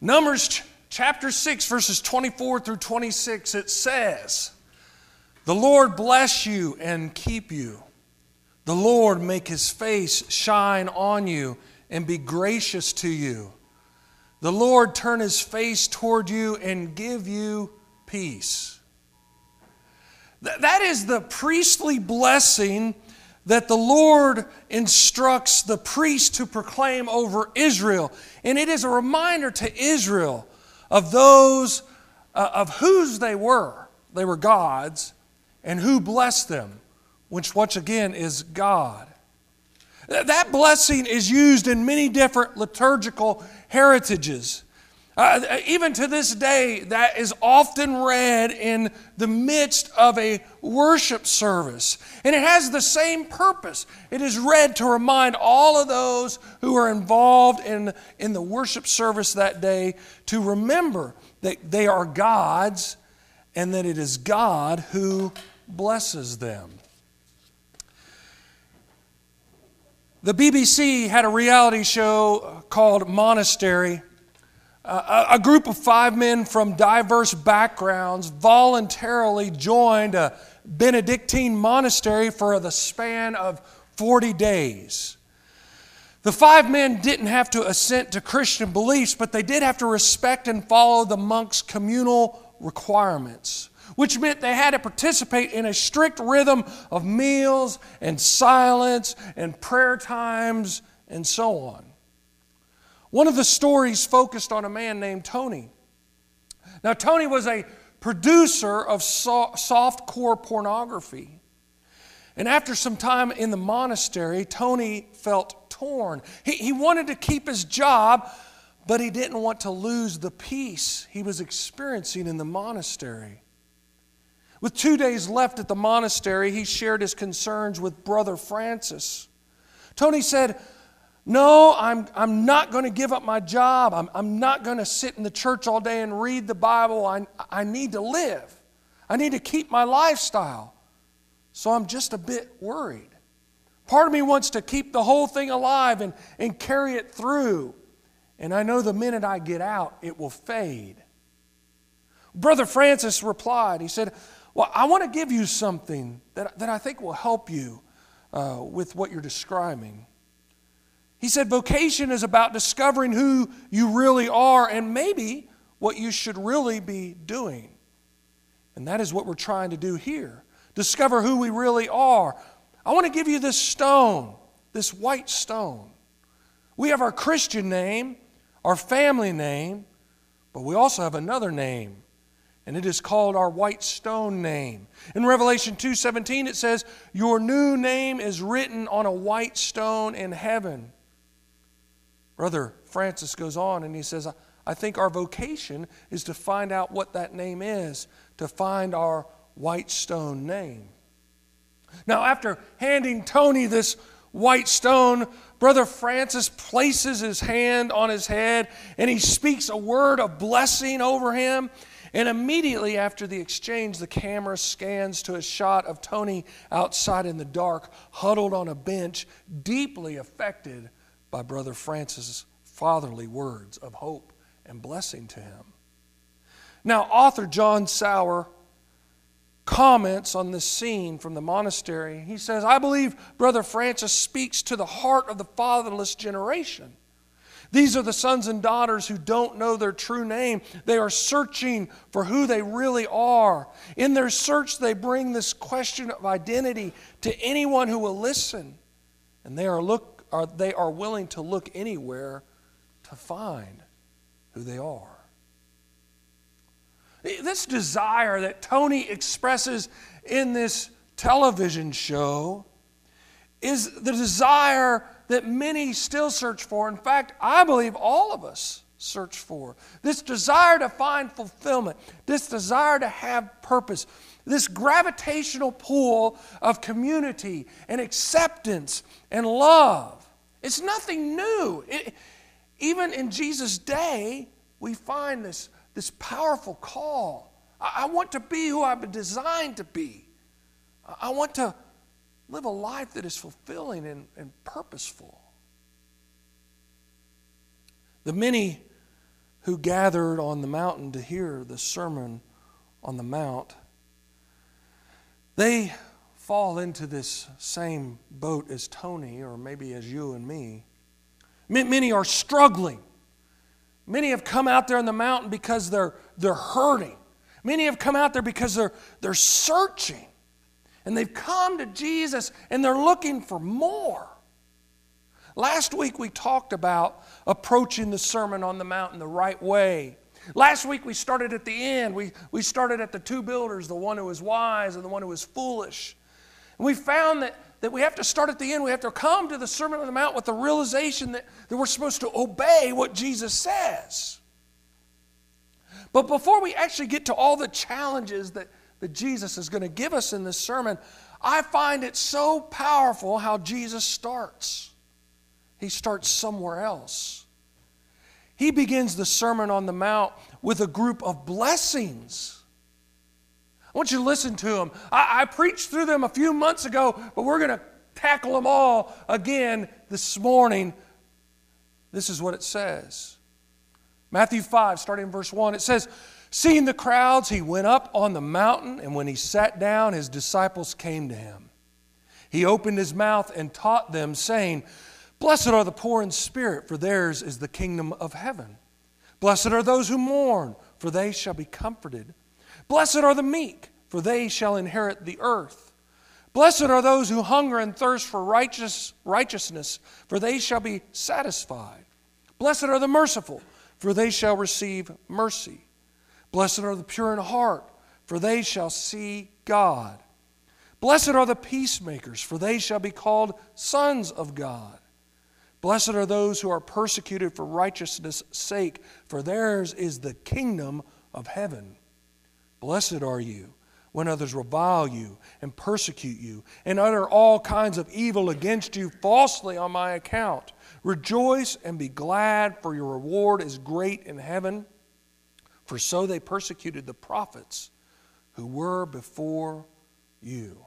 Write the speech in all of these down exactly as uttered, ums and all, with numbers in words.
Numbers ch- chapter six, verses twenty-four through twenty-six, it says, "The Lord bless you and keep you. The Lord make his face shine on you and be gracious to you. The Lord turn his face toward you and give you peace." Th- that is the priestly blessing that the Lord instructs the priest to proclaim over Israel. And it is a reminder to Israel of those, uh, of whose they were. They were God's, and who blessed them, which once again is God. That blessing is used in many different liturgical heritages. Uh, even to this day, that is often read in the midst of a worship service. And it has the same purpose. It is read to remind all of those who are involved in, in the worship service that day to remember that they are God's and that it is God who blesses them. The B B C had a reality show called Monastery. Uh, a group of five men from diverse backgrounds voluntarily joined a Benedictine monastery for the span of forty days. The five men didn't have to assent to Christian beliefs, but they did have to respect and follow the monks' communal requirements, which meant they had to participate in a strict rhythm of meals and silence and prayer times and so on. One of the stories focused on a man named Tony. Now, Tony was a producer of so- softcore pornography. And after some time in the monastery, Tony felt torn. He, he wanted to keep his job, but he didn't want to lose the peace he was experiencing in the monastery. With two days left at the monastery, he shared his concerns with Brother Francis. Tony said, "No, I'm, I'm not going to give up my job. I'm, I'm not going to sit in the church all day and read the Bible. I, I need to live. I need to keep my lifestyle. So I'm just a bit worried. Part of me wants to keep the whole thing alive and, and carry it through. And I know the minute I get out, it will fade." Brother Francis replied. He said, "Well, I want to give you something that, that I think will help you uh, with what you're describing." He said, "Vocation is about discovering who you really are and maybe what you should really be doing." And that is what we're trying to do here. Discover who we really are. I want to give you this stone, this white stone. We have our Christian name, our family name, but we also have another name, and it is called our white stone name. In Revelation two seventeen, it says, "Your new name is written on a white stone in heaven." Brother Francis goes on and he says, I think our vocation is to find out what that name is, to find our white stone name. Now, after handing Tony this white stone, Brother Francis places his hand on his head and he speaks a word of blessing over him. And immediately after the exchange, the camera scans to a shot of Tony outside in the dark, huddled on a bench, deeply affected by Brother Francis' fatherly words of hope and blessing to him. Now, author John Sauer comments on this scene from the monastery. He says, "I believe Brother Francis speaks to the heart of the fatherless generation. These are the sons and daughters who don't know their true name. They are searching for who they really are. In their search, they bring this question of identity to anyone who will listen. And they are, look, are, they are willing to look anywhere to find who they are." This desire that Tony expresses in this television show is the desire that many still search for. In fact, I believe all of us search for. This desire to find fulfillment, this desire to have purpose, this gravitational pull of community and acceptance and love. It's nothing new. It, even in Jesus' day, we find this, this powerful call. I, I want to be who I've been designed to be. I, I want to live a life that is fulfilling and, and purposeful. The many who gathered on the mountain to hear the Sermon on the Mount, they fall into this same boat as Tony, or maybe as you and me. Many are struggling. Many have come out there on the mountain because they're, they're hurting. Many have come out there because they're, they're searching. And they've come to Jesus and they're looking for more. Last week we talked about approaching the Sermon on the Mount in the right way. Last week we started at the end. We, we started at the two builders, the one who was wise and the one who was foolish. And we found that, that we have to start at the end. We have to come to the Sermon on the Mount with the realization that, that we're supposed to obey what Jesus says. But before we actually get to all the challenges that, that Jesus is going to give us in this sermon, I find it so powerful how Jesus starts. He starts somewhere else. He begins the Sermon on the Mount with a group of blessings. I want you to listen to them. I, I preached through them a few months ago, but we're going to tackle them all again this morning. This is what it says. Matthew five, starting in verse one, it says, "Seeing the crowds, he went up on the mountain, and when he sat down, his disciples came to him. He opened his mouth and taught them, saying, 'Blessed are the poor in spirit, for theirs is the kingdom of heaven. Blessed are those who mourn, for they shall be comforted. Blessed are the meek, for they shall inherit the earth. Blessed are those who hunger and thirst for righteous, righteousness, for they shall be satisfied. Blessed are the merciful, for they shall receive mercy. Blessed are the pure in heart, for they shall see God. Blessed are the peacemakers, for they shall be called sons of God. Blessed are those who are persecuted for righteousness' sake, for theirs is the kingdom of heaven. Blessed are you when others revile you and persecute you and utter all kinds of evil against you falsely on my account. Rejoice and be glad, for your reward is great in heaven. For so they persecuted the prophets who were before you.'"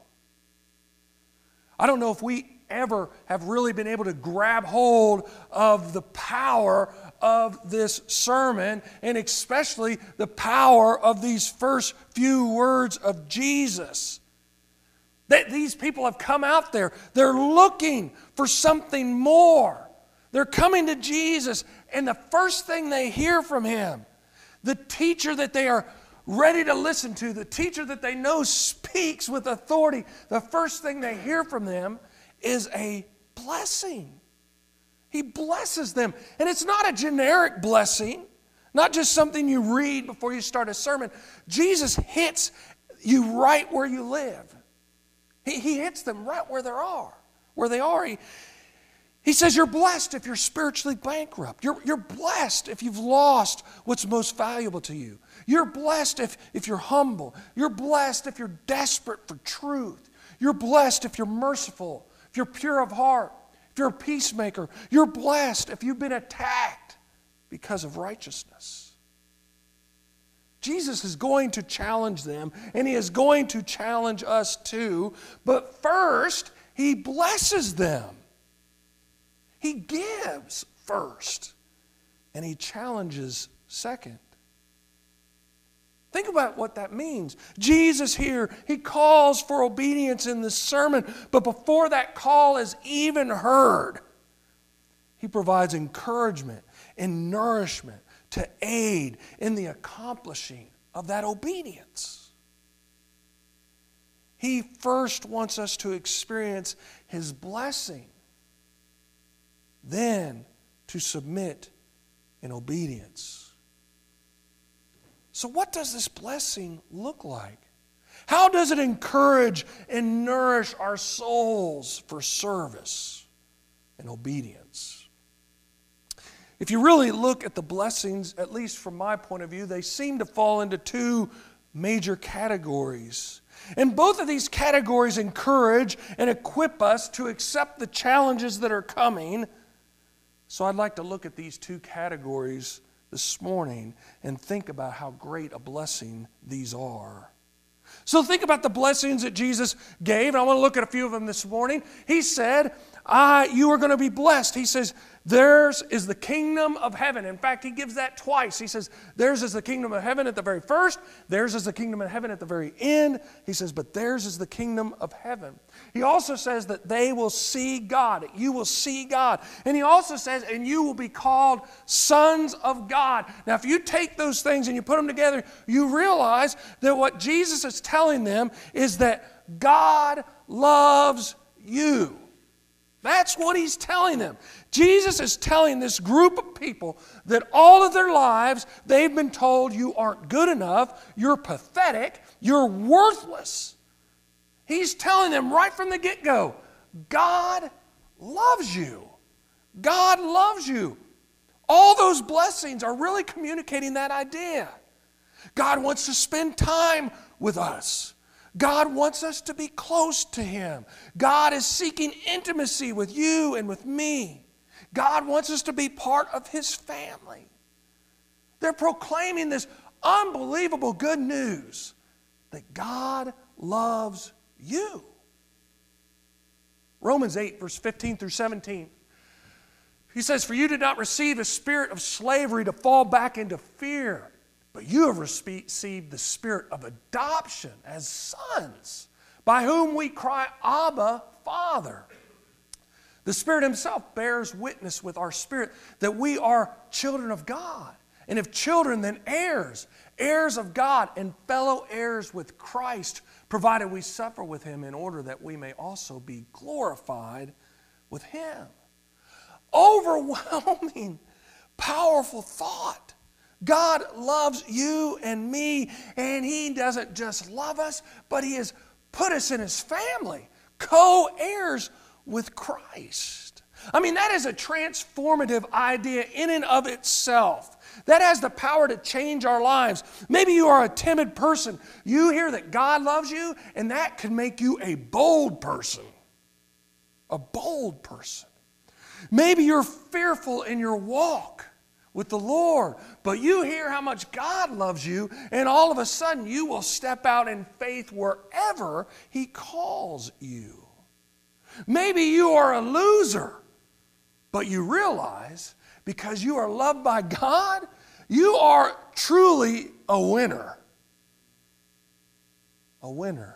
I don't know if we ever have really been able to grab hold of the power of this sermon, and especially the power of these first few words of Jesus. That these people have come out there. They're looking for something more. They're coming to Jesus, and the first thing they hear from him, the teacher that they are ready to listen to, the teacher that they know speaks with authority, the first thing they hear from them is a blessing. He blesses them. And it's not a generic blessing, not just something you read before you start a sermon. Jesus hits you right where you live. He, he hits them right where they are. Where they are. He, he says you're blessed if you're spiritually bankrupt. You're, you're blessed if you've lost what's most valuable to you. You're blessed if, if you're humble. You're blessed if you're desperate for truth. You're blessed if you're merciful. If you're pure of heart, if you're a peacemaker, you're blessed if you've been attacked because of righteousness. Jesus is going to challenge them, and he is going to challenge us too. But first, he blesses them. He gives first, and he challenges second. Think about what that means. Jesus here, he calls for obedience in this sermon, but before that call is even heard, he provides encouragement and nourishment to aid in the accomplishing of that obedience. He first wants us to experience his blessing, then to submit in obedience. So what does this blessing look like? How does it encourage and nourish our souls for service and obedience? If you really look at the blessings, at least from my point of view, they seem to fall into two major categories. And both of these categories encourage and equip us to accept the challenges that are coming. So I'd like to look at these two categories this morning and think about how great a blessing these are. So think about the blessings that Jesus gave, and I want to look at a few of them this morning. He said, I, you are going to be blessed. He says, theirs is the kingdom of heaven. In fact, he gives that twice. He says, theirs is the kingdom of heaven at the very first. Theirs is the kingdom of heaven at the very end. He says, but theirs is the kingdom of heaven. He also says that they will see God. You will see God. And he also says, and you will be called sons of God. Now, if you take those things and you put them together, you realize that what Jesus is telling them is that God loves you. That's what he's telling them. Jesus is telling this group of people that all of their lives they've been told you aren't good enough, you're pathetic, you're worthless. He's telling them right from the get-go, God loves you. God loves you. All those blessings are really communicating that idea. God wants to spend time with us. God wants us to be close to him. God is seeking intimacy with you and with me. God wants us to be part of his family. They're proclaiming this unbelievable good news that God loves you. Romans eight, verse fifteen through seventeen. He says, for you did not receive a spirit of slavery to fall back into fear, but you have received the spirit of adoption as sons, by whom we cry, Abba, Father. The Spirit himself bears witness with our spirit that we are children of God. And if children, then heirs, heirs of God and fellow heirs with Christ, provided we suffer with him in order that we may also be glorified with him. Overwhelming, powerful thought. God loves you and me, and he doesn't just love us, but he has put us in his family, co-heirs with Christ. I mean, that is a transformative idea in and of itself. That has the power to change our lives. Maybe you are a timid person. You hear that God loves you, and that can make you a bold person. A bold person. Maybe you're fearful in your walk with the Lord, but you hear how much God loves you, and all of a sudden you will step out in faith wherever he calls you. Maybe you are a loser, but you realize because you are loved by God, you are truly a winner. A winner.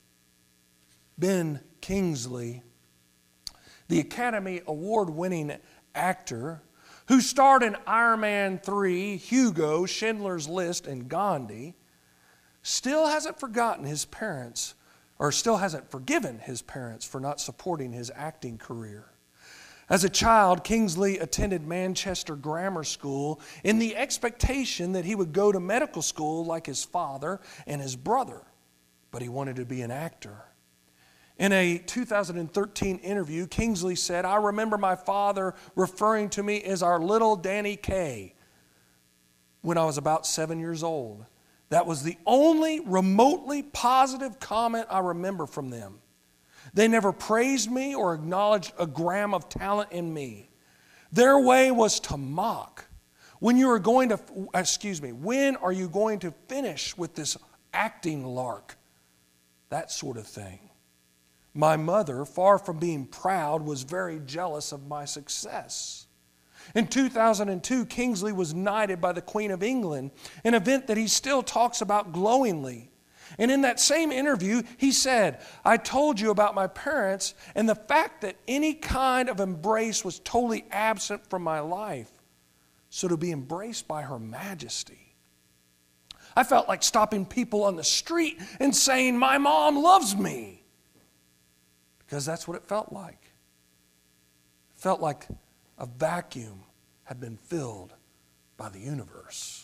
Ben Kingsley, the Academy Award-winning actor who starred in Iron Man three, Hugo, Schindler's List, and Gandhi, still hasn't forgotten his parents, or still hasn't forgiven his parents for not supporting his acting career. As a child, Kingsley attended Manchester Grammar School in the expectation that he would go to medical school like his father and his brother, but he wanted to be an actor. In a two thousand thirteen interview, Kingsley said, I remember my father referring to me as our little Danny Kaye when I was about seven years old. That was the only remotely positive comment I remember from them. They never praised me or acknowledged a gram of talent in me. Their way was to mock. When you are going to, excuse me, when are you going to finish with this acting lark? That sort of thing. My mother, far from being proud, was very jealous of my success. In two thousand two, Kingsley was knighted by the Queen of England, an event that he still talks about glowingly. And in that same interview, he said, I told you about my parents and the fact that any kind of embrace was totally absent from my life. So to be embraced by Her Majesty, I felt like stopping people on the street and saying, my mom loves me. Because that's what it felt like. It felt like a vacuum had been filled by the universe.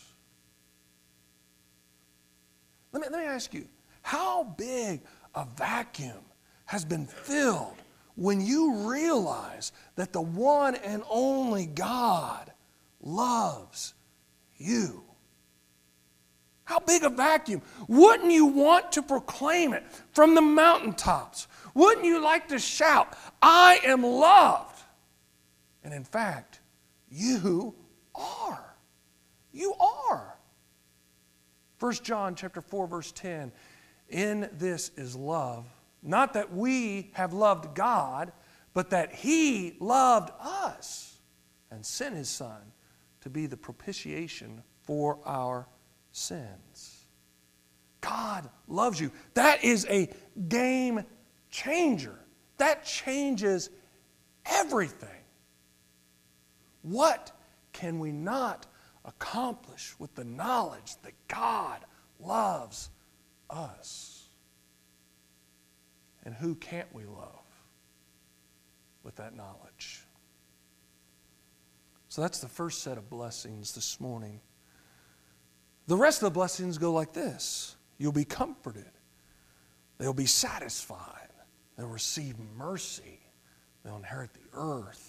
Let me, let me ask you, how big a vacuum has been filled when you realize that the one and only God loves you? How big a vacuum? Wouldn't you want to proclaim it from the mountaintops? Wouldn't you like to shout, I am loved? And in fact, you are. You are. First John chapter four, verse ten, in this is love, not that we have loved God, but that He loved us and sent His Son to be the propitiation for our sins. God loves you. That is a game changer. That changes everything. What can we not accomplish with the knowledge that God loves us? And who can't we love with that knowledge? So that's the first set of blessings this morning. The rest of the blessings go like this. You'll be comforted. They'll be satisfied. They'll receive mercy. They'll inherit the earth.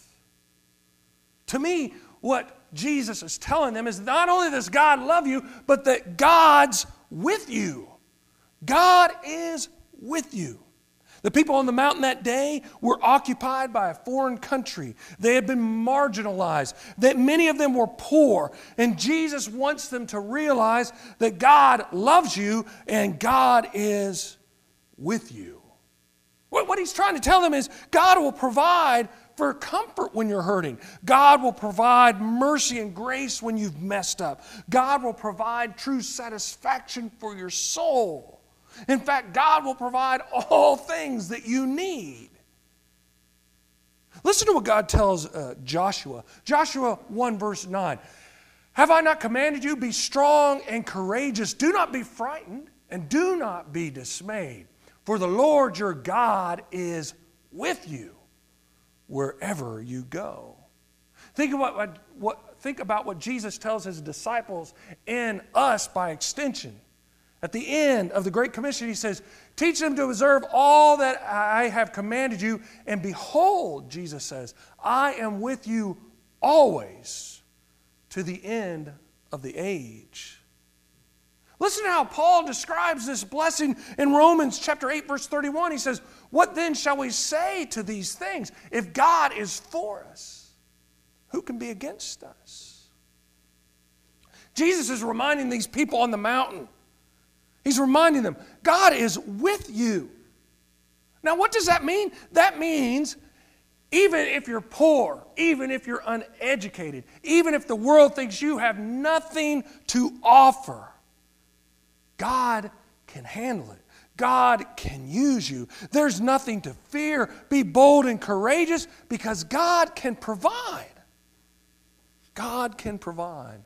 To me, what Jesus is telling them is not only does God love you, but that God's with you. God is with you. The people on the mountain that day were occupied by a foreign country. They had been marginalized. That many of them were poor. And Jesus wants them to realize that God loves you and God is with you. What He's trying to tell them is God will provide for comfort when you're hurting. God will provide mercy and grace when you've messed up. God will provide true satisfaction for your soul. In fact, God will provide all things that you need. Listen to what God tells uh, Joshua. Joshua one verse nine. Have I not commanded you, be strong and courageous. Do not be frightened and do not be dismayed. For the Lord your God is with you wherever you go. Think about what, what, think about what Jesus tells His disciples and us by extension. At the end of the Great Commission, He says, teach them to observe all that I have commanded you. And behold, Jesus says, I am with you always to the end of the age. Listen to how Paul describes this blessing in Romans chapter eight, verse thirty-one. He says, what then shall we say to these things? If God is for us, who can be against us? Jesus is reminding these people on the mountain. He's reminding them, God is with you. Now, what does that mean? That means even if you're poor, even if you're uneducated, even if the world thinks you have nothing to offer, God can handle it. God can use you. There's nothing to fear. Be bold and courageous because God can provide. God can provide.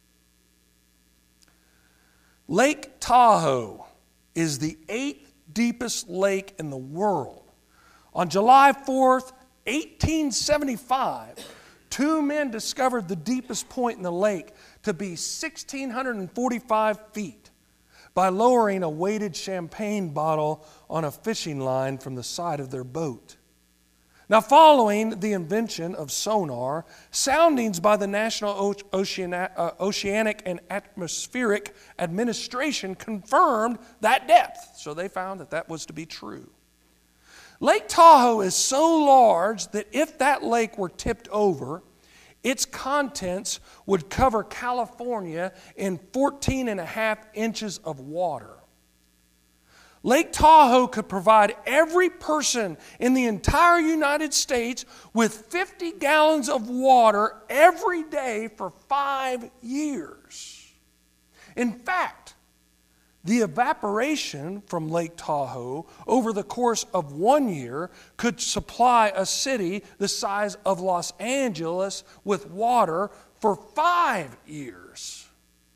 Lake Tahoe is the eighth deepest lake in the world. On July fourth, eighteen seventy-five, two men discovered the deepest point in the lake to be one thousand six hundred forty-five feet by lowering a weighted champagne bottle on a fishing line from the side of their boat. Now, following the invention of sonar, soundings by the National Oceanic and Atmospheric Administration confirmed that depth. So they found that that was to be true. Lake Tahoe is so large that if that lake were tipped over, its contents would cover California in fourteen and a half inches of water. Lake Tahoe could provide every person in the entire United States with fifty gallons of water every day for five years. In fact, the evaporation from Lake Tahoe over the course of one year could supply a city the size of Los Angeles with water for five years.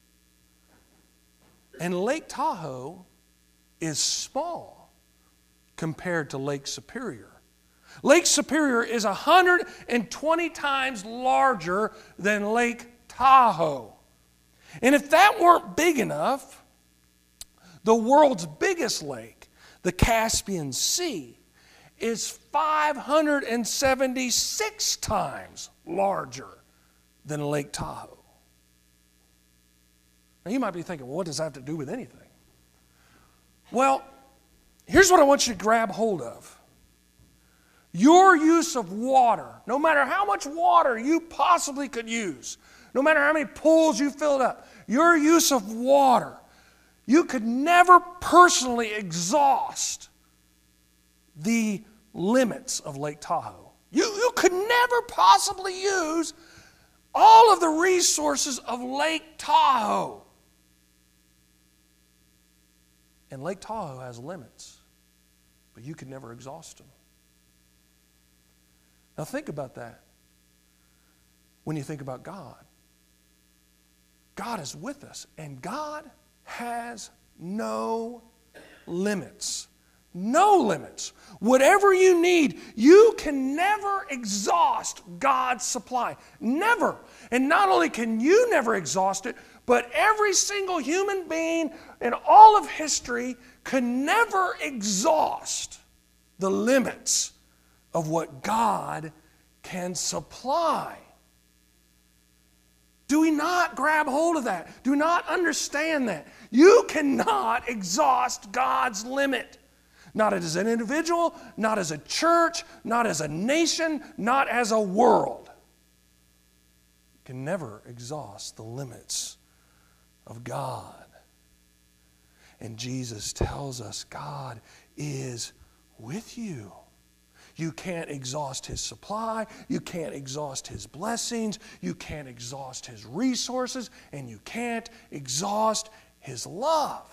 And Lake Tahoe is small compared to Lake Superior. Lake Superior is one hundred twenty times larger than Lake Tahoe. And if that weren't big enough, the world's biggest lake, the Caspian Sea, is five hundred seventy-six times larger than Lake Tahoe. Now you might be thinking, well, what does that have to do with anything? Well, here's what I want you to grab hold of. Your use of water, no matter how much water you possibly could use, no matter how many pools you filled up, your use of water, you could never personally exhaust the limits of Lake Tahoe. You, you could never possibly use all of the resources of Lake Tahoe. And Lake Tahoe has limits, but you could never exhaust them. Now think about that when you think about God. God is with us, and God has no limits. No limits. Whatever you need, you can never exhaust God's supply. Never. And not only can you never exhaust it, but every single human being in all of history can never exhaust the limits of what God can supply. Do we not grab hold of that? Do not understand that? You cannot exhaust God's limit. Not as an individual, not as a church, not as a nation, not as a world. You can never exhaust the limits of God. And Jesus tells us God is with you. You can't exhaust His supply. You can't exhaust His blessings. You can't exhaust His resources. And you can't exhaust His love.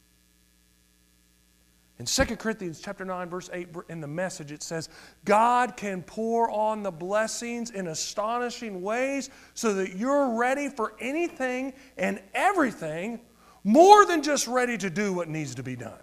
In Second Corinthians chapter nine, verse eight, in the Message, it says, God can pour on the blessings in astonishing ways so that you're ready for anything and everything, more than just ready to do what needs to be done.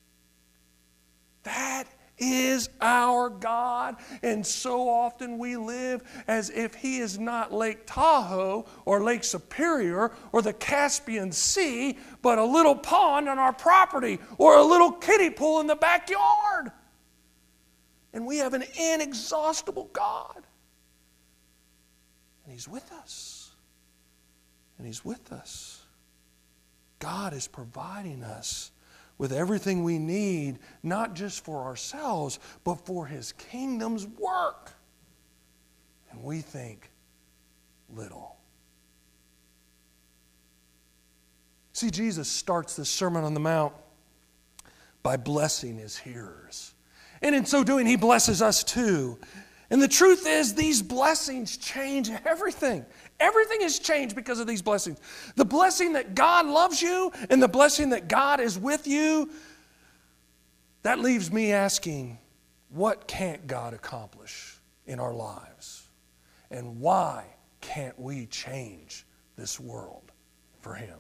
That is our God, and so often we live as if He is not Lake Tahoe or Lake Superior or the Caspian Sea, but a little pond on our property or a little kiddie pool in the backyard. And we have an inexhaustible God. And He's with us. And He's with us. God is providing us with everything we need, not just for ourselves, but for His kingdom's work. And we think little. See, Jesus starts this Sermon on the Mount by blessing His hearers. And in so doing, He blesses us too. And the truth is, these blessings change everything. Everything has changed because of these blessings. The blessing that God loves you and the blessing that God is with you, that leaves me asking, what can't God accomplish in our lives? And why can't we change this world for Him?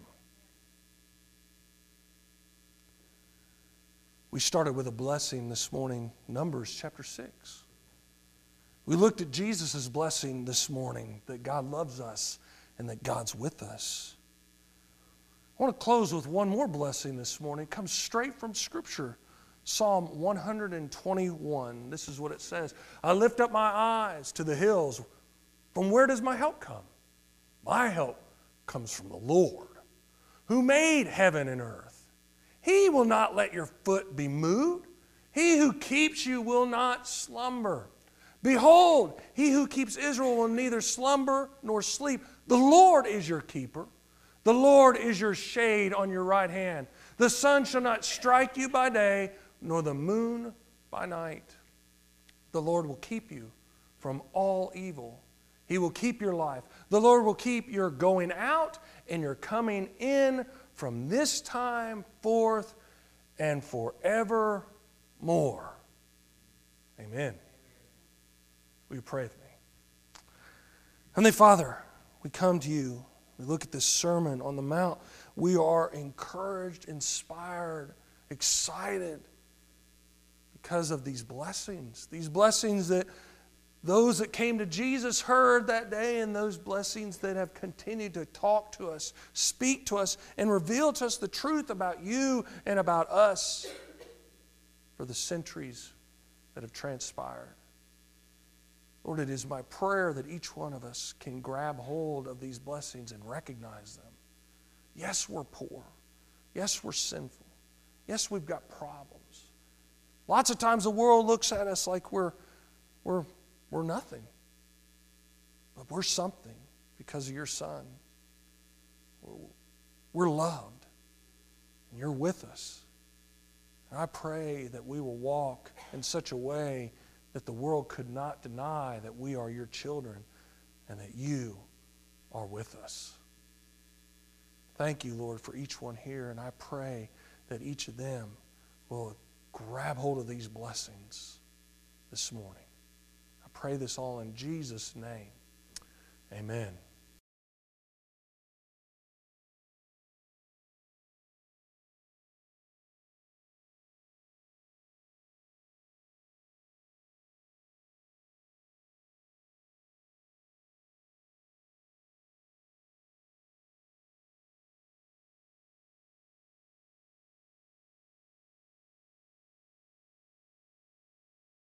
We started with a blessing this morning, Numbers chapter six. We looked at Jesus' blessing this morning, that God loves us and that God's with us. I want to close with one more blessing this morning. It comes straight from Scripture. Psalm one twenty-one. This is what it says. I lift up my eyes to the hills. From where does my help come? My help comes from the Lord, who made heaven and earth. He will not let your foot be moved. He who keeps you will not slumber. Behold, He who keeps Israel will neither slumber nor sleep. The Lord is your keeper. The Lord is your shade on your right hand. The sun shall not strike you by day, nor the moon by night. The Lord will keep you from all evil. He will keep your life. The Lord will keep your going out and your coming in from this time forth and forevermore. Amen. Will you pray with me? Heavenly Father, we come to You. We look at this Sermon on the Mount. We are encouraged, inspired, excited because of these blessings. These blessings that those that came to Jesus heard that day, and those blessings that have continued to talk to us, speak to us, and reveal to us the truth about You and about us for the centuries that have transpired. Lord, it is my prayer that each one of us can grab hold of these blessings and recognize them. Yes, we're poor. Yes, we're sinful. Yes, we've got problems. Lots of times the world looks at us like we're, we're, we're nothing. But we're something because of Your Son. We're loved. And You're with us. And I pray that we will walk in such a way that the world could not deny that we are your children and that you are with us. Thank you, Lord, for each one here, and I pray that each of them will grab hold of these blessings this morning. I pray this all in Jesus' name. Amen.